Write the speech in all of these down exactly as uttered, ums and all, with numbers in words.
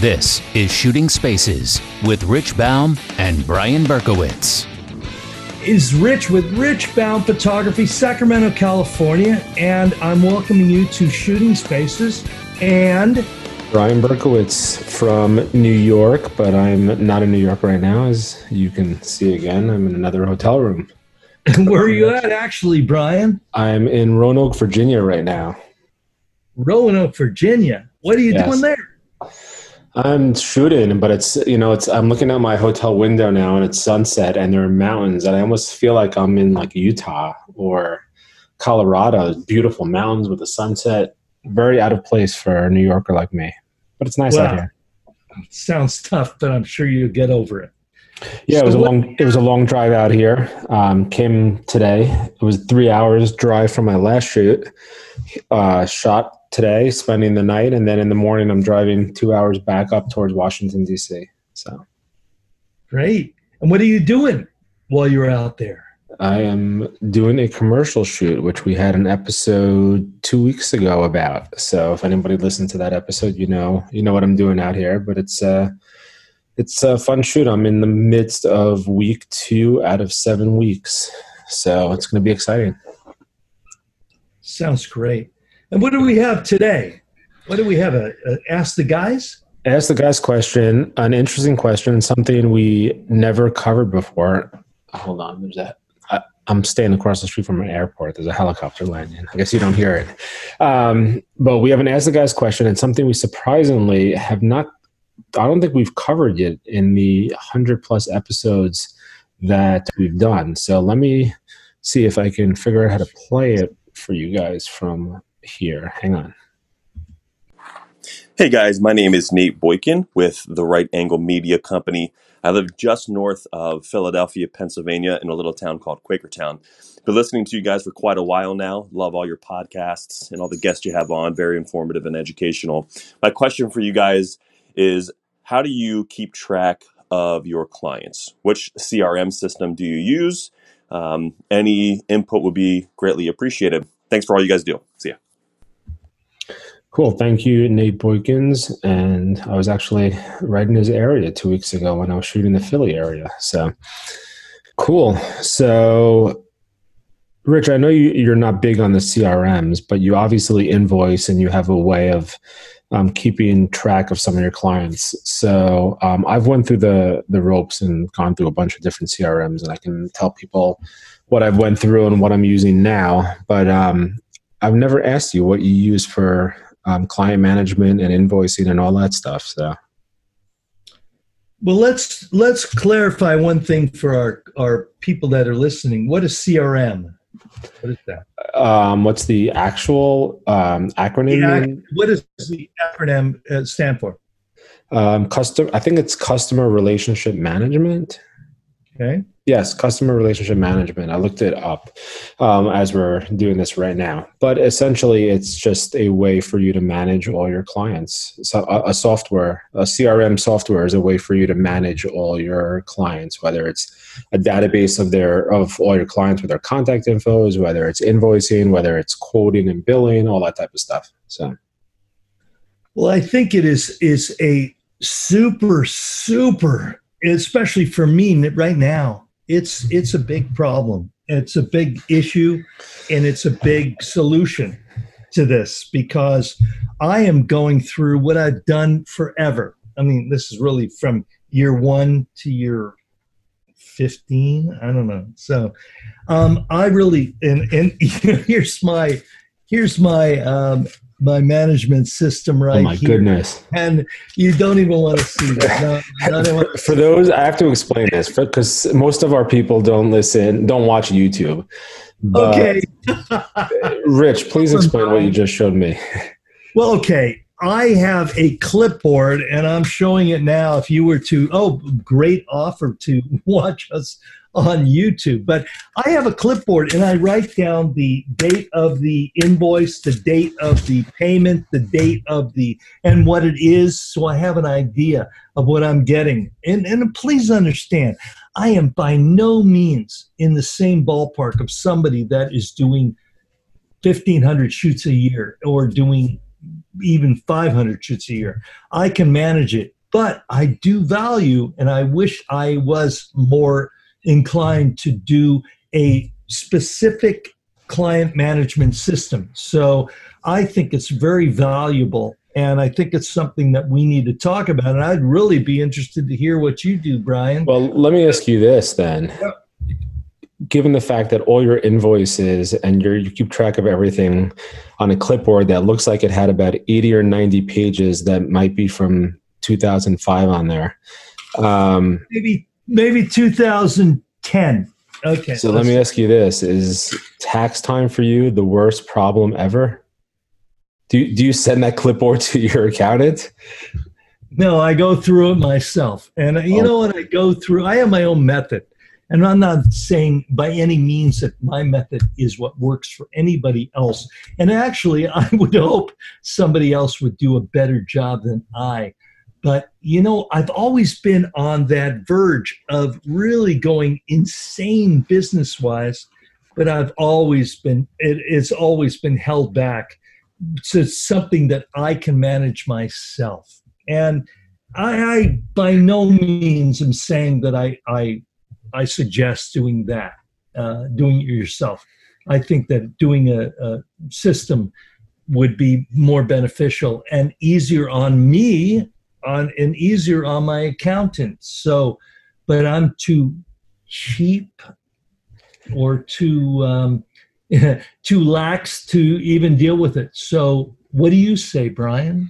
This is Shooting Spaces with Rich Baum and Brian Berkowitz. Is Rich with Rich Baum Photography, Sacramento, California, and I'm welcoming you to Shooting Spaces and Brian Berkowitz from New York, but I'm not in New York right now, as you can see again. I'm in another hotel room. Where are you at actually, Brian? I'm in Roanoke, Virginia right now. Roanoke, Virginia. What are you Yes. doing there? I'm shooting, but it's, you know, it's, I'm looking out my hotel window now and it's sunset and there are mountains and I almost feel like I'm in like Utah or Colorado. Beautiful mountains with a sunset. Very out of place for a New Yorker like me, but it's nice Wow. out here. Sounds tough, but I'm sure you'll get over it. Yeah, So it was a what- long, it was a long drive out here. Um, came today. It was three hours drive from my last shoot. Uh, shot today, spending the night, and then in the morning I'm driving two hours back up towards Washington, D C. So Great. And what are you doing while you're out there? I am doing a commercial shoot, which we had an episode two weeks ago about. So if anybody listened to that episode, you know, you know what I'm doing out here. But it's a, it's a fun shoot. I'm in the midst of week two out of seven weeks, so it's going to be exciting. Sounds great. And what do we have today? What do we have? A, a Ask the Guys? Ask the guys question, an interesting question, something we never covered before. Hold on, there's that. I'm staying across the street from an airport. There's a helicopter landing. I guess you don't hear it. Um, but we have an Ask the Guys question and something we surprisingly have not, I don't think we've covered yet in the one hundred plus episodes that we've done. So let me see if I can figure out how to play it for you guys from here. Hang on. Hey guys, my name is Nate Boykin with the Right Angle Media Company. I live just north of Philadelphia, Pennsylvania, in a little town called Quakertown. Been listening to you guys for quite a while now. Love all your podcasts and all the guests you have on. Very informative and educational. My question for you guys is, how do you keep track of your clients? Which C R M system do you use? Um, any input would be greatly appreciated. Thanks for all you guys do. See ya. Cool. Thank you, Nate Boykins. And I was actually right in his area two weeks ago when I was shooting the Philly area. So cool. So Rich, I know you, you're not big on the C R Ms, but you obviously invoice and you have a way of um, keeping track of some of your clients. So um, I've went through the, the ropes and gone through a bunch of different C R Ms, and I can tell people what I've went through and what I'm using now. But um, I've never asked you what you use for Um, client management and invoicing and all that stuff. So, Well, let's let's clarify one thing for our, our people that are listening. What is C R M? What is that? um, what's the actual um, acronym? The ac- what does the acronym uh, stand for? Um, custom. I think it's customer relationship management. Okay. Yes, customer relationship management. I looked it up um, as we're doing this right now. But essentially, it's just a way for you to manage all your clients. So a, a software, a C R M software is a way for you to manage all your clients, whether it's a database of their of all your clients with their contact infos, whether it's invoicing, whether it's quoting and billing, all that type of stuff. So, Well, I think it is is a super super, especially for me right now. It's it's a big problem. It's a big issue, and it's a big solution to this because I am going through what I've done forever. I mean, this is really from year one to year fifteen. I don't know. So um, I really and and here's my here's my um, my management system right oh my here. goodness. And you don't even want to see that. No, not even- For those, I have to explain this because most of our people don't listen, don't watch YouTube. But Okay. Rich, please explain what you just showed me. Well, okay. I have a clipboard and I'm showing it now. If you were to, oh, great offer to watch us on YouTube. But I have a clipboard and I write down the date of the invoice, the date of the payment, the date of the, and what it is. So I have an idea of what I'm getting. And, and please understand, I am by no means in the same ballpark of somebody that is doing fifteen hundred shoots a year or doing even five hundred shoots a year. I can manage it but I do value, and I wish I was more inclined to do a specific client management system. So I think it's very valuable, and I think it's something that we need to talk about. And I'd really be interested to hear what you do, Brian. Well, let me ask you this then. Yeah. Given the fact that all your invoices and your, you keep track of everything on a clipboard that looks like it had about eighty or ninety pages that might be from two thousand five on there. Um, maybe maybe two thousand ten. Okay. So let me ask you this. Is tax time for you the worst problem ever? Do, do you send that clipboard to your accountant? No, I go through it myself. And you Oh. know what I go through? I have my own method. And I'm not saying by any means that my method is what works for anybody else. And actually, I would hope somebody else would do a better job than I. But, you know, I've always been on that verge of really going insane business-wise, but I've always been, it, it's always been held back to something that I can manage myself. And I, I by no means am saying that I, I, I suggest doing that, uh, doing it yourself. I think that doing a, a system would be more beneficial and easier on me on and easier on my accountant. So, but I'm too cheap or too um, too lax to even deal with it. So what do you say, Brian?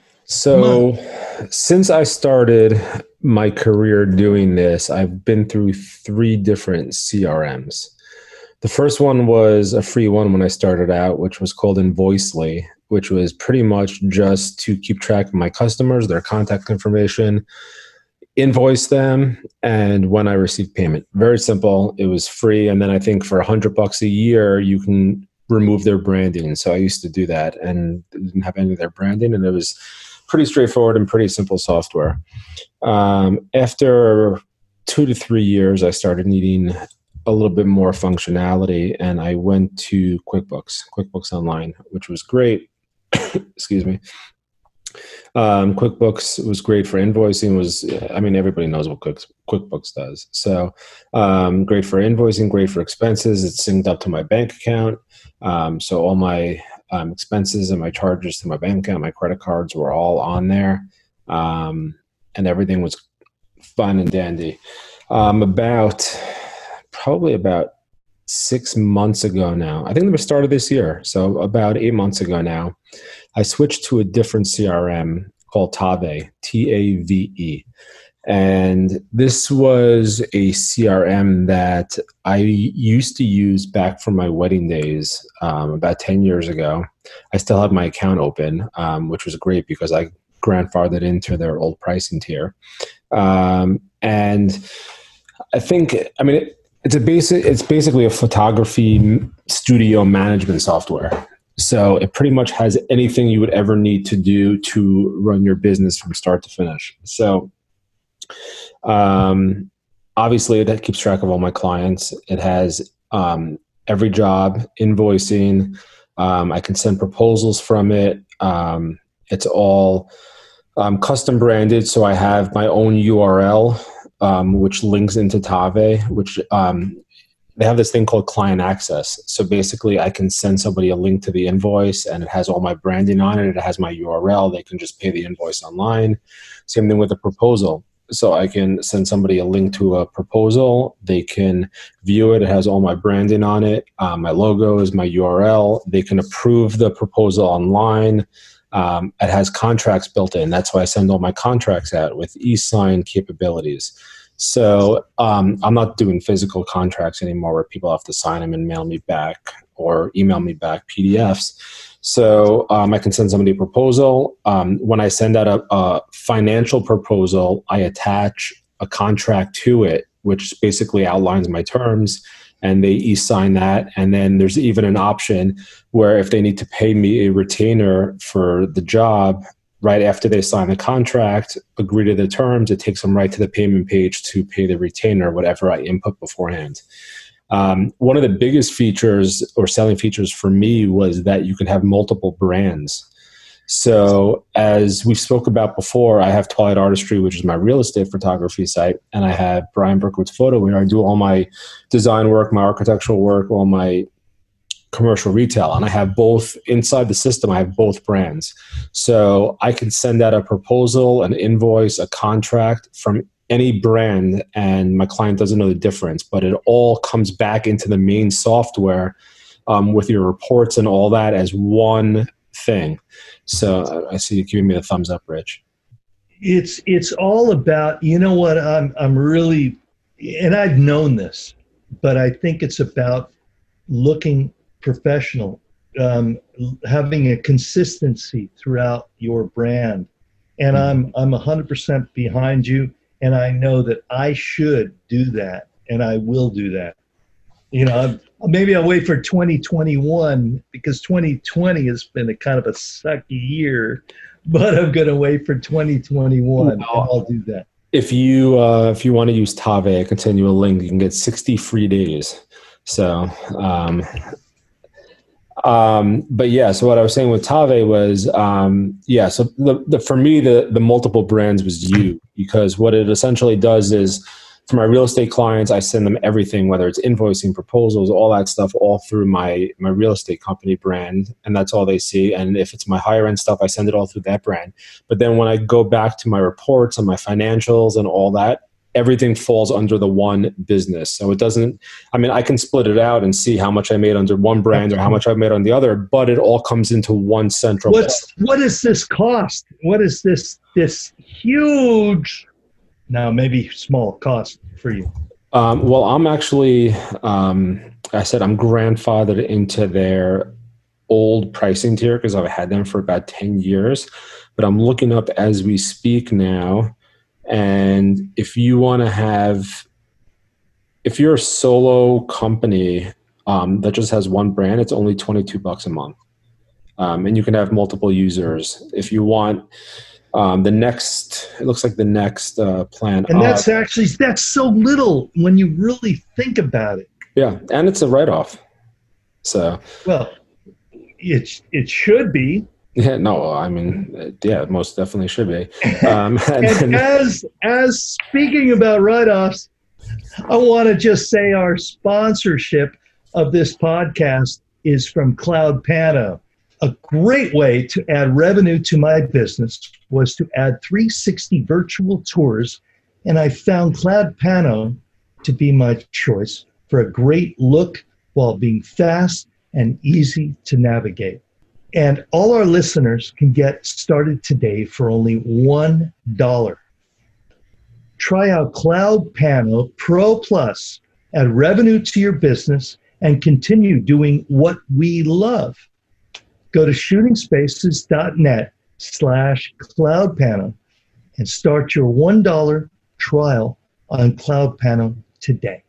So since I started my career doing this, I've been through three different C R Ms. The first one was a free one when I started out, which was called Invoicely, which was pretty much just to keep track of my customers, their contact information, invoice them, and when I received payment. Very simple. It was free. And then I think for a hundred bucks a year, you can remove their branding. So I used to do that and didn't have any of their branding. And it was pretty straightforward and pretty simple software. Um, after two to three years, I started needing a little bit more functionality, and I went to QuickBooks, QuickBooks Online, which was great. Excuse me. Um, QuickBooks was great for invoicing. Was I mean, everybody knows what Quick, QuickBooks does. So um, great for invoicing, great for expenses. It's synced up to my bank account. Um, so all my um, expenses and my charges to my bank account, my credit cards were all on there, um, and everything was fun and dandy. Um, about probably about six months ago now, I think it was started this year, so about eight months ago now, I switched to a different C R M called Tave, T A V E. And this was a C R M that I used to use back from my wedding days um, about ten years ago. I still have my account open, um, which was great because I grandfathered into their old pricing tier. Um, and I think, I mean, it, it's a basic, it's basically a photography studio management software. So it pretty much has anything you would ever need to do to run your business from start to finish. So um, obviously it keeps track of all my clients. It has um, every job, invoicing. Um, I can send proposals from it. Um, it's all um, custom branded. So I have my own U R L, um, which links into Tave, which um, they have this thing called client access. So basically I can send somebody a link to the invoice and it has all my branding on it. It has my U R L. They can just pay the invoice online. Same thing with a proposal. So I can send somebody a link to a proposal. They can view it. It has all my branding on it. Um, my logo is my U R L. They can approve the proposal online. Um, it has contracts built in. That's why I send all my contracts out with e-sign capabilities. So um, I'm not doing physical contracts anymore where people have to sign them and mail me back or email me back P D Fs. So um, I can send somebody a proposal. Um, when I send out a, a financial proposal, I attach a contract to it, which basically outlines my terms, and they e-sign that. And then there's even an option where if they need to pay me a retainer for the job, right after they sign the contract, agree to the terms, it takes them right to the payment page to pay the retainer, whatever I input beforehand. Um, one of the biggest features or selling features for me was that you can have multiple brands. So as we spoke about before, I have Twilight Artistry, which is my real estate photography site. And I have Brian Berkowitz Photo, where I do all my design work, my architectural work, all my commercial retail. And I have both inside the system. I have both brands. So I can send out a proposal, an invoice, a contract from any brand, and my client doesn't know the difference, but it all comes back into the main software um, with your reports and all that as one thing. So I see you giving me the thumbs up, Rich. It's it's all about, you know what, I'm I'm really, and I've known this, but I think it's about looking professional, um, having a consistency throughout your brand. And I'm I'm one hundred percent behind you. And I know that I should do that, and I will do that. You know, maybe I'll wait for twenty twenty-one, because twenty twenty has been a kind of a sucky year, but I'm going to wait for twenty twenty-one, well, and I'll do that. If you uh, if you want to use Tave, I can send you a link. You can get sixty free days. So, um, um, but yeah. So what I was saying with Tave was, um, yeah. So the, the for me, the the multiple brands was you, because what it essentially does is, for my real estate clients, I send them everything, whether it's invoicing, proposals, all that stuff, all through my my real estate company brand, and that's all they see. And if it's my higher end stuff, I send it all through that brand. But then when I go back to my reports and my financials and all that, everything falls under the one business. So it doesn't, I mean, I can split it out and see how much I made under one brand or how much I made on the other, but it all comes into one central. What's, what does this cost? What is this, this huge, now maybe small cost for you? Um, well, I'm actually, um, I said I'm grandfathered into their old pricing tier because I've had them for about ten years, but I'm looking up as we speak now. And if you want to have, if you're a solo company um, that just has one brand, it's only twenty-two bucks a month. Um, and you can have multiple users. If you want um, the next, it looks like the next uh, plan. And that's up, actually, that's so little when you really think about it. Yeah. And it's a write-off. So, well, it, it should be. Yeah, no, I mean, yeah, most definitely should be. Um, and and as as speaking about write-offs, I want to just say our sponsorship of this podcast is from Cloud Pano. A great way to add revenue to my business was to add three sixty virtual tours, and I found Cloud Pano to be my choice for a great look while being fast and easy to navigate. And all our listeners can get started today for only one dollar. Try out Cloud Pano Pro Plus, add revenue to your business, and continue doing what we love. Go to shootingspaces.net slash Cloud Pano and start your one dollar trial on Cloud Pano today.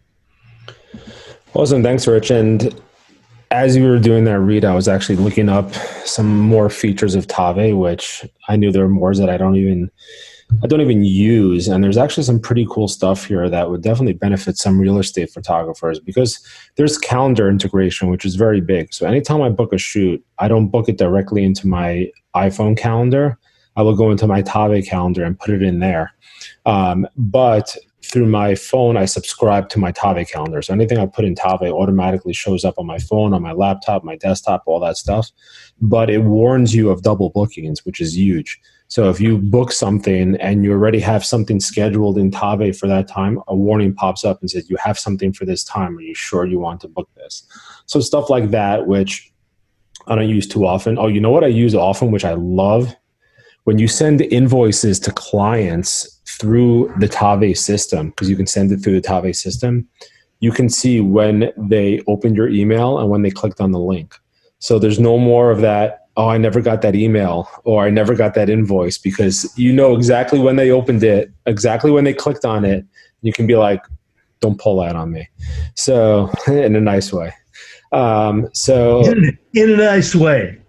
Awesome. Thanks, Rich. And as you were doing that read, I was actually looking up some more features of Tave, which I knew there were more that I don't even, I don't even use. And there's actually some pretty cool stuff here that would definitely benefit some real estate photographers, because there's calendar integration, which is very big. So anytime I book a shoot, I don't book it directly into my iPhone calendar. I will go into my Tave calendar and put it in there. Um, but through my phone, I subscribe to my Tave calendar. So anything I put in Tave automatically shows up on my phone, on my laptop, my desktop, all that stuff. But it warns you of double bookings, which is huge. So if you book something and you already have something scheduled in Tave for that time, a warning pops up and says, you have something for this time. Are you sure you want to book this? So stuff like that, which I don't use too often. Oh, you know what I use often, which I love? When you send invoices to clients through the Tave system, because you can send it through the Tave system, you can see when they opened your email and when they clicked on the link. So there's no more of that, oh, I never got that email or I never got that invoice, because you know exactly when they opened it, exactly when they clicked on it. You can be like, don't pull that on me. So in a nice way. Um, so in, in a nice way.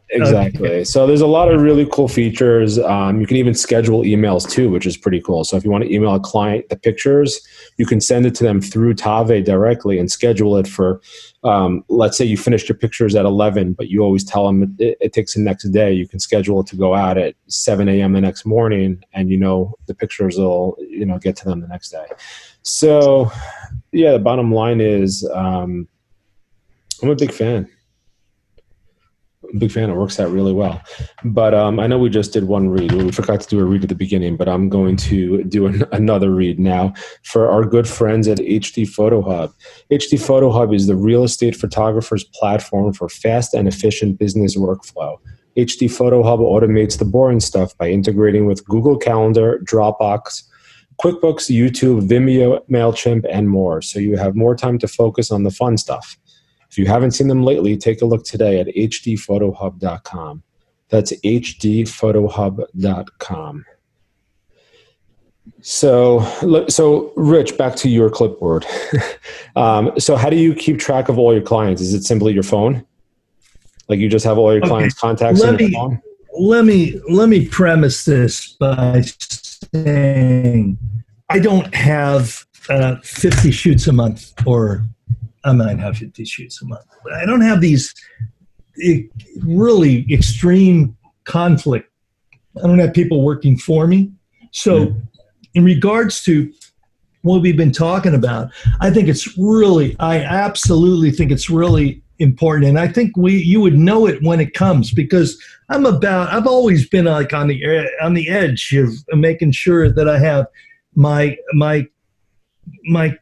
Exactly. Okay. So there's a lot of really cool features. Um, you can even schedule emails too, which is pretty cool. So if you want to email a client the pictures, you can send it to them through Tave directly and schedule it for, um, let's say you finished your pictures at eleven, but you always tell them it, it takes the next day. You can schedule it to go out at seven a.m. the next morning, and you know the pictures will you know get to them the next day. So yeah, the bottom line is um, I'm a big fan. Big fan. It works out really well. But um, I know we just did one read. We forgot to do a read at the beginning, but I'm going to do an, another read now for our good friends at H D Photo Hub. H D Photo Hub is the real estate photographer's platform for fast and efficient business workflow. H D Photo Hub automates the boring stuff by integrating with Google Calendar, Dropbox, QuickBooks, YouTube, Vimeo, MailChimp, and more, so you have more time to focus on the fun stuff. If you haven't seen them lately, take a look today at h d photo hub dot com. That's h d photo hub dot com. So, so Rich, back to your clipboard. um, so how do you keep track of all your clients? Is it simply your phone? Like you just have all your Okay. clients' contacts Let in your me- phone? Let me let me premise this by saying I don't have uh, fifty shoots a month, or I might have fifty shoots a month, but I don't have these eh, really extreme conflict. I don't have people working for me. So Mm. in regards to what we've been talking about, I think it's really, I absolutely think it's really important. And I think we, you would know it when it comes, because I'm about, I've always been like on the, on the edge of making sure that I have my, my, my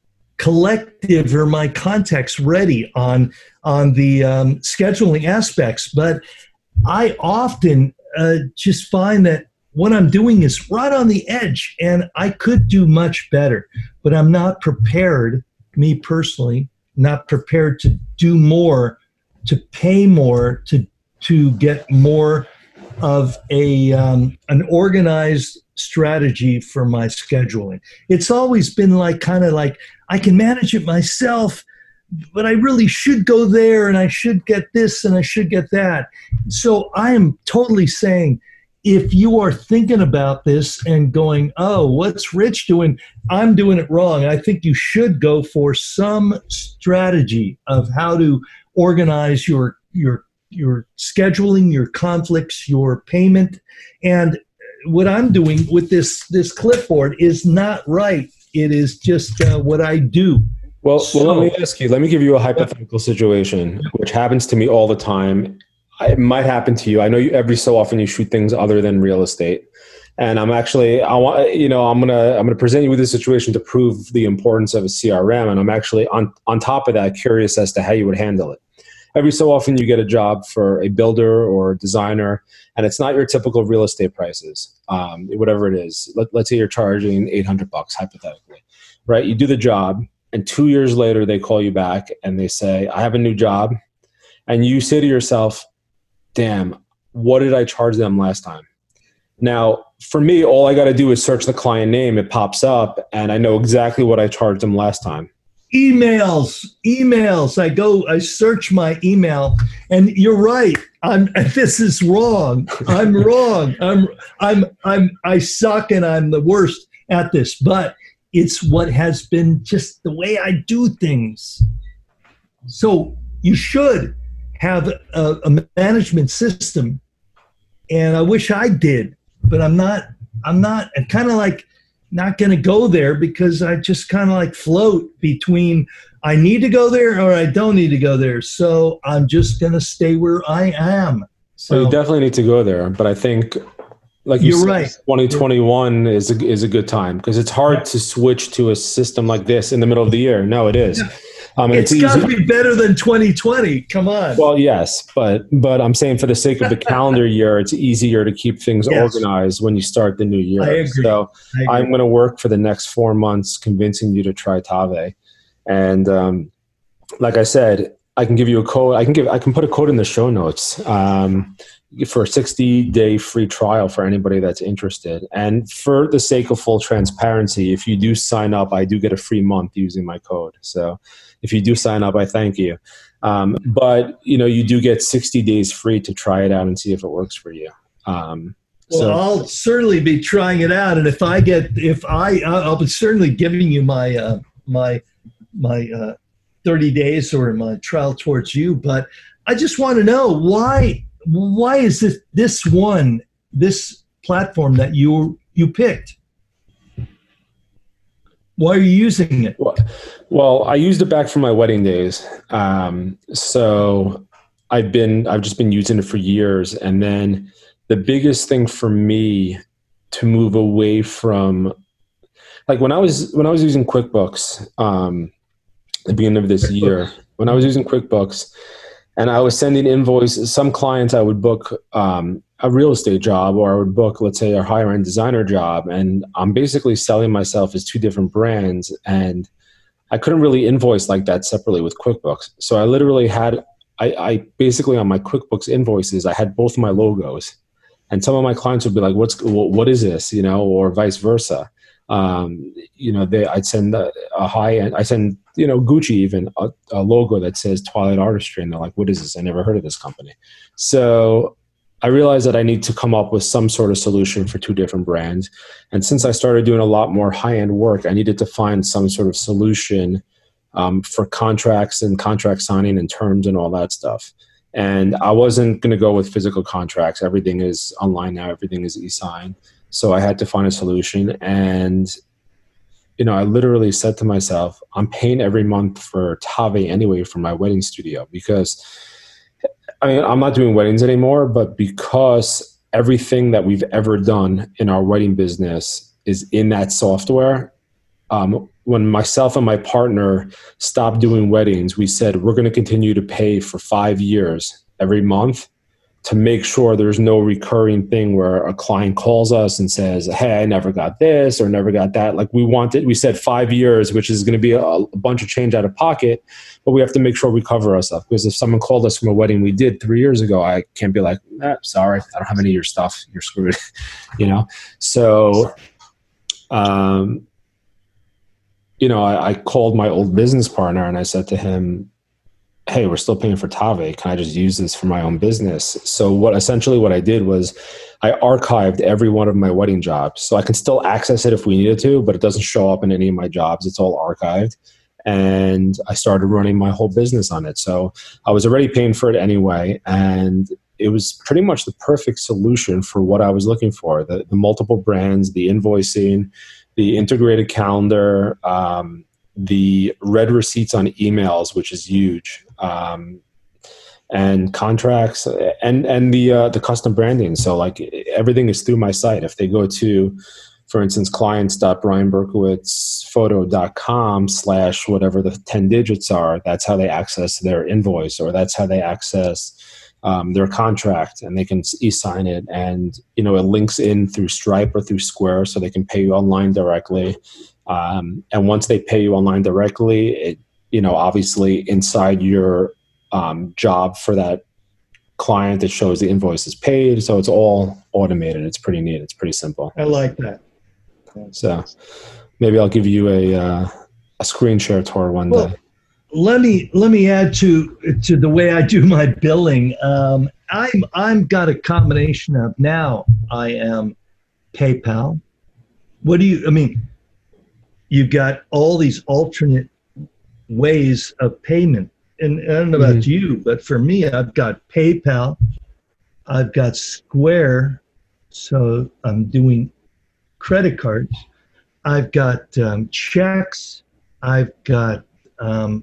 collective or my contacts ready on, on the um, scheduling aspects. But I often uh, just find that what I'm doing is right on the edge, and I could do much better, but I'm not prepared, me personally, not prepared to do more, to pay more, to to get more of a um, an organized strategy for my scheduling. It's always been like kind of like I can manage it myself, but I really should go there, and I should get this, and I should get that. So I am totally saying, if you are thinking about this and going, oh, what's Rich doing? I'm doing it wrong. I think you should go for some strategy of how to organize your your your scheduling, your conflicts, your payment. And what I'm doing with this this clipboard is not right. It is just uh, what I do. Well, So- well, let me ask you, let me give you a hypothetical situation, which happens to me all the time. It might happen to you. I know you every so often you shoot things other than real estate. And I'm actually, I want, you know, I'm going to, I'm going to present you with this situation to prove the importance of a C R M. And I'm actually on, on top of that, curious as to how you would handle it. Every so often you get a job for a builder or a designer, and it's not your typical real estate prices, um, whatever it is. Let, let's say you're charging eight hundred bucks hypothetically, right? You do the job, and two years later they call you back and they say, I have a new job. And you say to yourself, damn, what did I charge them last time? Now, for me, all I got to do is search the client name. It pops up, and I know exactly what I charged them last time. Emails, emails. I go, I search my email, and you're right. I'm. This is wrong. I'm wrong. I'm. I'm. I'm. I suck, and I'm the worst at this. But it's what has been just the way I do things. So you should have a, a management system, and I wish I did, but I'm not. I'm not. I'm kind of like not going to go there, because I just kind of like float between I need to go there or I don't need to go there. So I'm just going to stay where I am. So So you definitely need to go there. But I think, like you You're said, right. twenty twenty-one is a, is a good time, because it's hard to switch to a system like this in the middle of the year. No, it is. Um, and it's it's got easy. to be better than twenty twenty. Come on. Well, yes, but but I'm saying for the sake of the calendar year, it's easier to keep things Yes. organized when you start the new year. I agree. So I agree. I'm going to work for the next four months convincing you to try Tave. And um, like I said, I can give you a code. I can give. I can put a code in the show notes um, for a sixty day free trial for anybody that's interested. And for the sake of full transparency, if you do sign up, I do get a free month using my code. So if you do sign up, I thank you. Um, but you know, you do get sixty days free to try it out and see if it works for you. Um, well, so, I'll certainly be trying it out, and if I get, if I, I'll be certainly giving you my uh, my my uh, thirty days or my trial towards you. But I just want to know why why is this this one this platform that you you picked? Why are you using it? Well, well, I used it back from my wedding days. Um, so I've been, I've just been using it for years. And then the biggest thing for me to move away from, like when I was, when I was using QuickBooks, um, at the beginning of this QuickBooks. year, when I was using QuickBooks and I was sending invoices, some clients I would book, um, a real estate job, or I would book, let's say, a higher end designer job. And I'm basically selling myself as two different brands. And I couldn't really invoice like that separately with QuickBooks. So I literally had, I, I basically on my QuickBooks invoices, I had both my logos. And some of my clients would be like, what's, what is this? You know, or vice versa. Um, you know, they, I'd send a, a high end, I send, you know, Gucci even a, a logo that says Twilight Artistry. And they're like, what is this? I never heard of this company. So I realized that I need to come up with some sort of solution for two different brands. And since I started doing a lot more high-end work, I needed to find some sort of solution um, for contracts and contract signing and terms and all that stuff. And I wasn't going to go with physical contracts. Everything is online now. Everything is e-sign. So I had to find a solution. And, you know, I literally said to myself, I'm paying every month for Tave anyway for my wedding studio because I mean, I'm not doing weddings anymore, but because everything that we've ever done in our wedding business is in that software, um, when myself and my partner stopped doing weddings, we said we're going to continue to pay for five years every month to make sure there's no recurring thing where a client calls us and says, hey, I never got this or never got that. Like we wanted, we said five years, which is going to be a, a bunch of change out of pocket, but we have to make sure we cover ourselves. Because if someone called us from a wedding we did three years ago, I can't be like, eh, sorry, I don't have any of your stuff. You're screwed, you know? So, um, you know, I, I called my old business partner and I said to him, hey, we're still paying for Tave. Can I just use this for my own business? So what essentially what I did was I archived every one of my wedding jobs. So I can still access it if we needed to, but it doesn't show up in any of my jobs. It's all archived. And I started running my whole business on it. So I was already paying for it anyway. And it was pretty much the perfect solution for what I was looking for. The, the multiple brands, the invoicing, the integrated calendar, um, the read receipts on emails, which is huge, um, and contracts, and and the uh, the custom branding. So like everything is through my site. If they go to, for instance, clients dot brian berkowitz photo dot com slash whatever the ten digits are, that's how they access their invoice, or that's how they access um, their contract, and they can e-sign it. And you know, it links in through Stripe or through Square, so they can pay you online directly. Um, and once they pay you online directly, it, you know, obviously inside your um, job for that client, it shows the invoice is paid. So it's all automated. It's pretty neat. It's pretty simple. I like that. So maybe I'll give you a, uh, a screen share tour one well, day. Let me, let me add to, to the way I do my billing. Um, I'm, I'm got a combination of now I am PayPal. What do you, I mean, you've got all these alternate ways of payment. And I don't know about mm-hmm. you, but for me, I've got PayPal, I've got Square, so I'm doing credit cards, I've got um, checks, I've got um,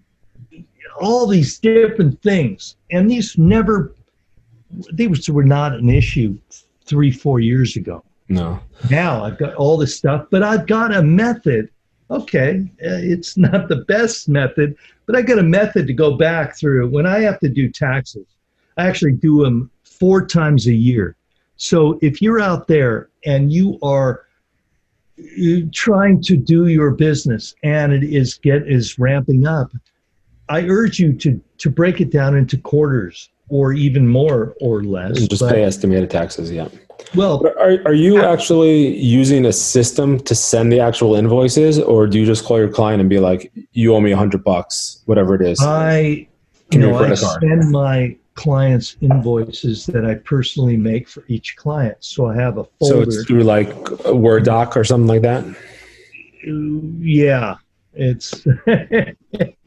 all these different things. And these never, these were not an issue three, four years ago. No. Now I've got all this stuff, but I've got a method. Okay, it's not the best method, but I got a method to go back through. When I have to do taxes, I actually do them four times a year. So if you're out there and you are trying to do your business and it is get is ramping up, I urge you to to break it down into quarters or even more or less. And just but, pay estimated taxes, yeah. Well, but are are you actually using a system to send the actual invoices, or do you just call your client and be like, "You owe me a hundred bucks, whatever it is"? I, you know, I send my clients invoices that I personally make for each client. So I have a folder. So it's through like a Word doc or something like that? Yeah, it's it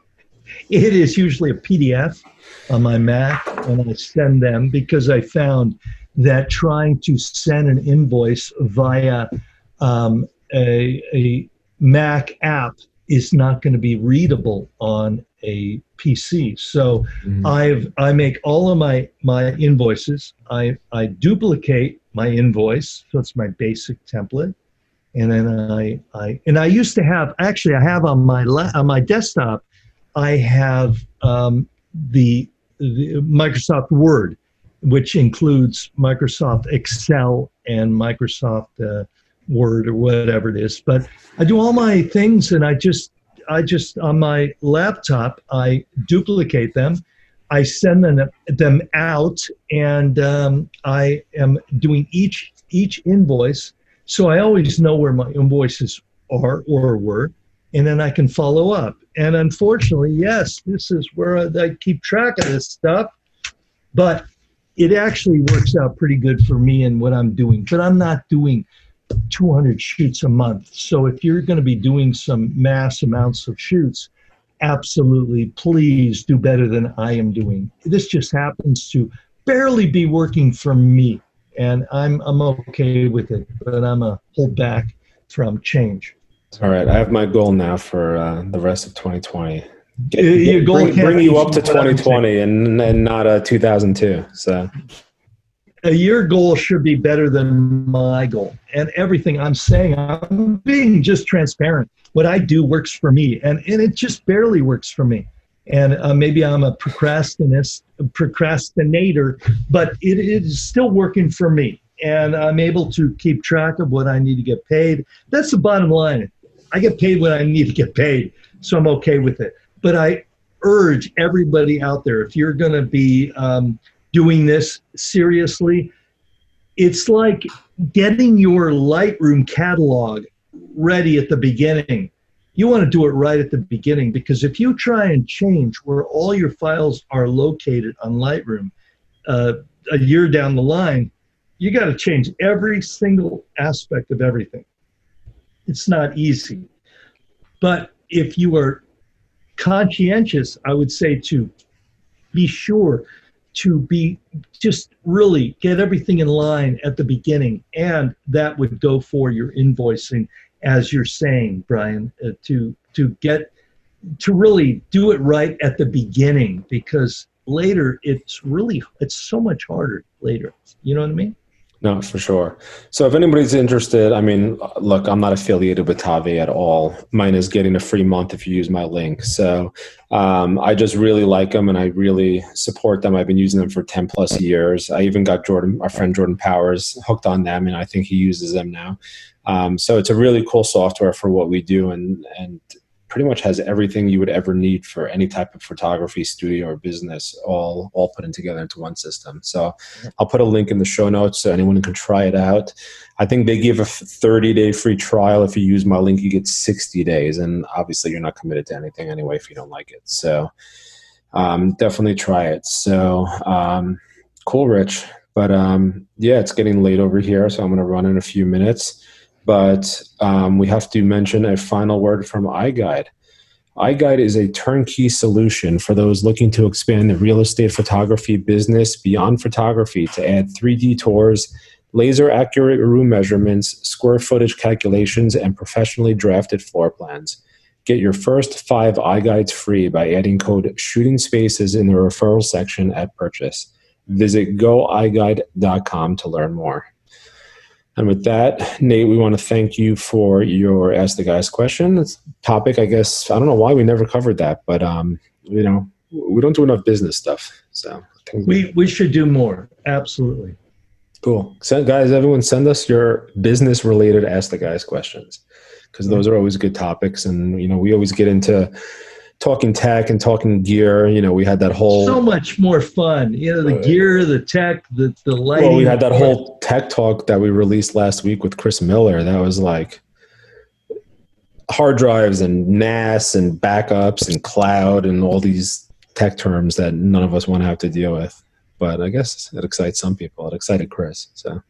is usually a P D F on my Mac, and I send them because I found that trying to send an invoice via um, a, a Mac app is not going to be readable on a P C. So mm-hmm. I've I make all of my my invoices. I I duplicate my invoice, so it's my basic template, and then I I and I used to have actually I have on my la- on my desktop I have um, the, the Microsoft Word, which includes Microsoft Excel and Microsoft uh, Word or whatever it is. But I do all my things, and I just I just on my laptop I duplicate them, I send them them out, and um, I am doing each each invoice, so I always know where my invoices are or were, and then I can follow up. And unfortunately, yes, this is where I keep track of this stuff, but it actually works out pretty good for me and what I'm doing. But I'm not doing two hundred shoots a month. So if you're going to be doing some mass amounts of shoots, absolutely, please do better than I am doing. This just happens to barely be working for me, and I'm I'm okay with it, but I'm a hold back from change. All right, I have my goal now for uh, the rest of twenty twenty. Get, Your get, goal bring, bring you up to twenty twenty and, and not uh, two thousand two. So. Uh, your goal should be better than my goal. And everything I'm saying, I'm being just transparent. What I do works for me, and, and it just barely works for me. And uh, maybe I'm a procrastinist, procrastinator, but it, it is still working for me. And I'm able to keep track of what I need to get paid. That's the bottom line. I get paid when I need to get paid, so I'm okay with it. But I urge everybody out there, if you're going to be um, doing this seriously, it's like getting your Lightroom catalog ready at the beginning. You want to do it right at the beginning, because if you try and change where all your files are located on Lightroom uh, a year down the line, you got to change every single aspect of everything. It's not easy. But if you are conscientious, I would say to be sure to be just really get everything in line at the beginning, and that would go for your invoicing, as you're saying, Brian, uh, to to get to really do it right at the beginning, because later it's really it's so much harder later. You know what I mean? No, for sure. So if anybody's interested, I mean, look, I'm not affiliated with Tavi at all. Mine is getting a free month if you use my link. So um, I just really like them, and I really support them. I've been using them for ten plus years. I even got Jordan, our friend Jordan Powers, hooked on them, and I think he uses them now. Um, so it's a really cool software for what we do, and and pretty much has everything you would ever need for any type of photography studio or business, all all put in together into one system. So I'll put a link in the show notes so anyone can try it out. I think they give a thirty day free trial. If you use my link, you get sixty days. And obviously you're not committed to anything anyway if you don't like it. So um, definitely try it. So um, cool, Rich. But um, yeah, it's getting late over here, so I'm going to run in a few minutes. But um, we have to mention a final word from iGuide. iGuide is a turnkey solution for those looking to expand the real estate photography business beyond photography to add three D tours, laser accurate room measurements, square footage calculations, and professionally drafted floor plans. Get your first five iGuides free by adding code Shooting Spaces in the referral section at purchase. Visit go i guide dot com to learn more. And with that, Nate, we want to thank you for your Ask the Guys question. It's a topic, I guess, I don't know why we never covered that, but, um, you know, we don't do enough business stuff. So I think we, we should do more. Absolutely. Cool. So, guys, everyone send us your business-related Ask the Guys questions, because those are always good topics. And, you know, we always get into talking tech and talking gear. You know, we had that whole so much more fun. You know, the gear, the tech, the the lighting. Well, we had that whole tech talk that we released last week with Chris Miller. That was like hard drives and N A S and backups and cloud and all these tech terms that none of us want to have to deal with. But I guess it excites some people. It excited Chris. So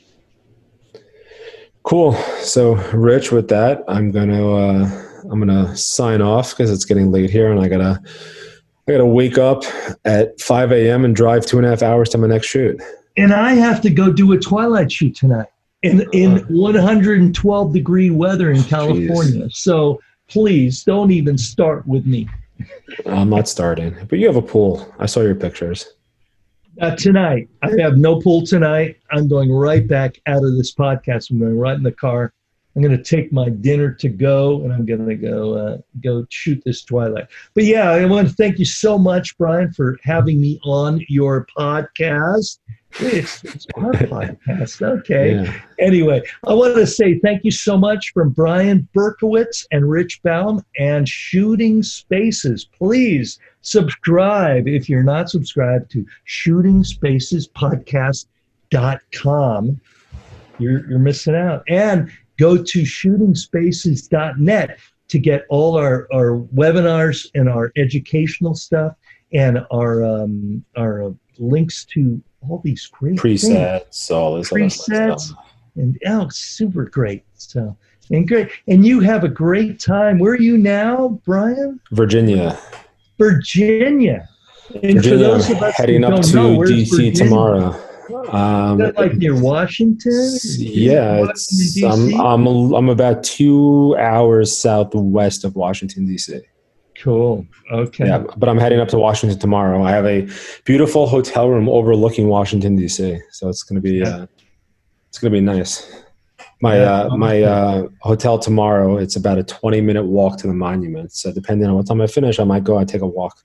cool. So Rich, with that, I'm gonna uh, I'm gonna sign off because it's getting late here, and I gotta I gotta wake up at five a.m. and drive two and a half hours to my next shoot. And I have to go do a twilight shoot tonight in in one hundred twelve degree weather in California. Jeez. So please don't even start with me. I'm not starting, but you have a pool. I saw your pictures. Uh, tonight, I have no pool tonight. I'm going right back out of this podcast. I'm going right in the car. I'm going to take my dinner to go, and I'm going to go uh, go shoot this twilight. But yeah, I want to thank you so much, Brian, for having me on your podcast. It's, it's our podcast. Okay. Yeah. Anyway, I want to say thank you so much from Brian Berkowitz and Rich Baum and Shooting Spaces. Please subscribe if you're not subscribed to shooting spaces podcast dot com. You're, you're missing out. And go to shooting spaces dot net to get all our, our webinars and our educational stuff and our um, our uh, links to all these great presets, things. all this presets, stuff. and oh, super great. So and great, and you have a great time. Where are you now, Brian? Virginia. Virginia. And Virginia, for those of us heading who up don't to know, D C tomorrow. Um, Is that like near Washington? Yeah, it's, I'm, I'm, I'm about two hours southwest of Washington, D C. Cool. Okay. Yeah, but I'm heading up to Washington tomorrow. I have a beautiful hotel room overlooking Washington, D C. So it's going to be, uh, it's going to be nice. My, uh, my uh, hotel tomorrow, it's about a twenty minute walk to the monument. So depending on what time I finish, I might go and take a walk.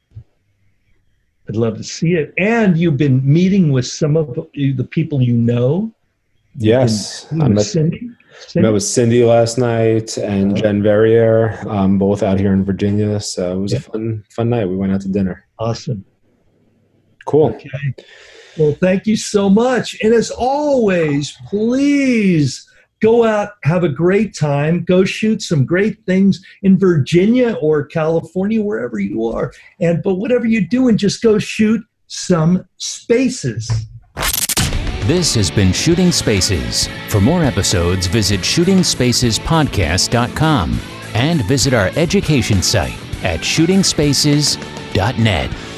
I'd love to see it. And you've been meeting with some of the people you know. Yes. I met, Cindy. Cindy? met with Cindy last night and oh. Jen Verrier, um, both out here in Virginia. So it was yeah. a fun, fun night. We went out to dinner. Awesome. Cool. Okay. Well, thank you so much. And as always, please go out, have a great time, go shoot some great things in Virginia or California, wherever you are. And but whatever you're doing, just go shoot some spaces. This has been Shooting Spaces. For more episodes, visit shooting spaces podcast dot com and visit our education site at shooting spaces dot net.